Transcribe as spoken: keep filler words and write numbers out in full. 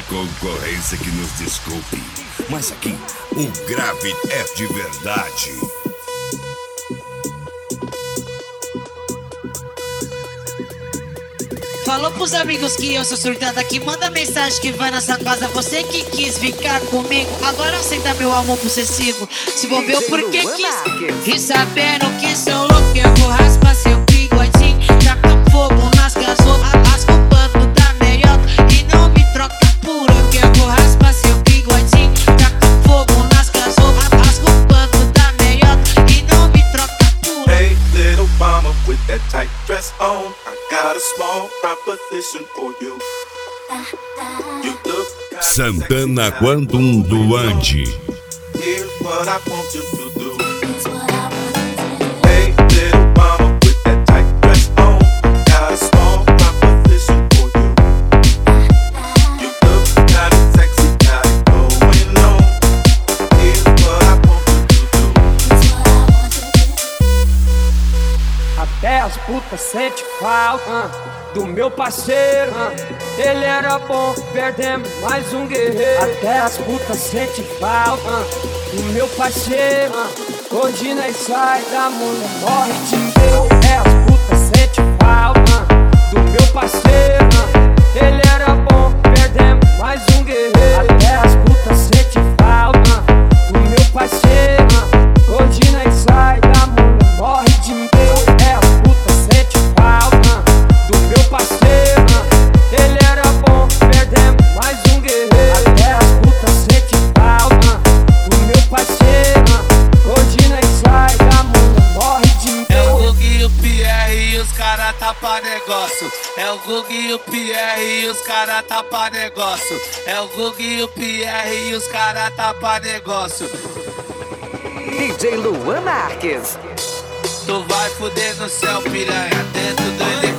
concorrência que nos desculpe, mas aqui o grave é de verdade. Falou pros amigos que eu sou surtada aqui, manda mensagem que vai nessa casa. Você que quis ficar comigo, agora aceita meu amor possessivo. Se envolveu porque quis, e sabendo que sou louco, eu vou raspar seu bigodinho, taca fogo nas gasolas, rasga o pano da meiota e não me troca por eu, que eu vou raspar seu bigodinho, taca fogo nas gasolas, rasga o pano da meiota e não me troca por eu. Hey little mama with that tight dress on, got a small proposition for you. You look Santana Quantum do Andi. Here's what I want you to do. Hey, little mama with that tight dress on, got a small proposition for you. You look kinda sexy, got it going on. Here's what I want you to do. Até as putas sente falta uh, do meu parceiro, uh, ele era bom, perdemos mais um guerreiro. Até as putas sente falta uh, do meu parceiro, uh, onde nós sai da mulher morre de medo. Até as putas sente falta uh, do meu parceiro, uh, ele era bom, perdemos mais um guerreiro. Até as putas sente falta uh, do meu parceiro, uh, onde nós sai da mulher morre de medo. Tapa negócio, é o Gug e o Pierre e os cara tapa negócio. É o Gug e o Pierre e os cara tapa negócio. D J Luan Marques. Tu vai fuder no céu, piranha, dentro do elefante.